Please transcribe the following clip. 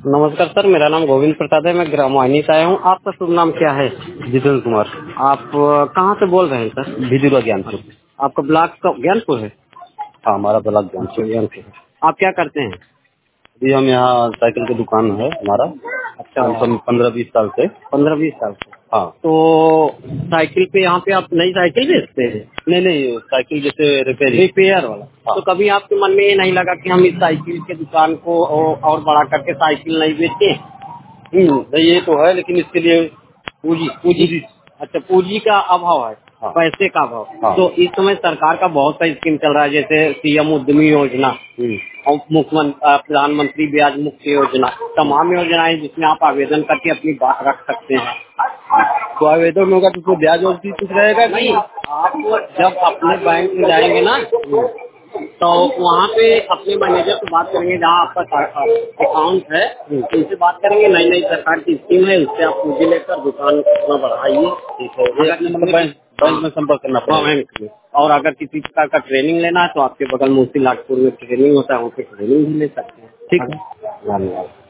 नमस्कार सर, मेरा नाम गोविंद प्रसाद है। मैं ग्रामवाहिनी से आया हूँ। आपका शुभ नाम क्या है? जितेंद्र कुमार। आप कहाँ से बोल रहे हैं सर? भिजुरा ज्ञानपुर। आपका ब्लॉक का ज्ञानपुर है? हाँ, हमारा ब्लॉक अच्छा, ज्ञानपुर। ज्ञानपुर है। आप क्या करते हैं? अभी हम यहाँ साइकिल की दुकान है हमारा, अच्छा, कम 15-20 साल से। 15-20 साल से। हाँ। तो साइकिल पे यहाँ पे आप नई साइकिल बेचते हैं? नहीं नहीं, साइकिल जैसे रिपेयर वाला। हाँ। तो कभी आपके मन में ये नहीं लगा कि हम इस साइकिल के दुकान को और बड़ा करके साइकिल नहीं बेचें? नहीं, ये तो है, लेकिन इसके लिए पूंजी पूंजी पूंजी। अच्छा, पूंजी का अभाव है, हाँ पैसे का अभाव। हाँ। तो इस समय सरकार का बहुत सा स्कीम चल रहा है, जैसे सीएम उद्यमी योजना और मुख्यमंत्री प्रधानमंत्री ब्याज मुक्त योजना, तमाम योजनाएं जिसमें आप आवेदन करके अपनी बात रख सकते हैं। तो आवेदन होगा तो उसमें ब्याज और भी कुछ रहेगा कि? नहीं, आप जब अपने बैंक में जाएंगे ना, तो वहाँ पे अपने मैनेजर से बात करेंगे, जहाँ आपका अकाउंट है उनसे बात करेंगे। नई नई सरकार की स्कीम है, उससे आप पूंजी लेकर दुकान अपना बढ़ाइए। ठीक है, ये अपने मतलब बैंक में संपर्क करना पड़ेगा। बैंक में। और अगर किसी प्रकार का ट्रेनिंग लेना है तो आपके बगल में उसी नागपुर में ट्रेनिंग होता है, वहाँ पे ट्रेनिंग भी ले सकते हैं। ठीक है। धन्यवाद।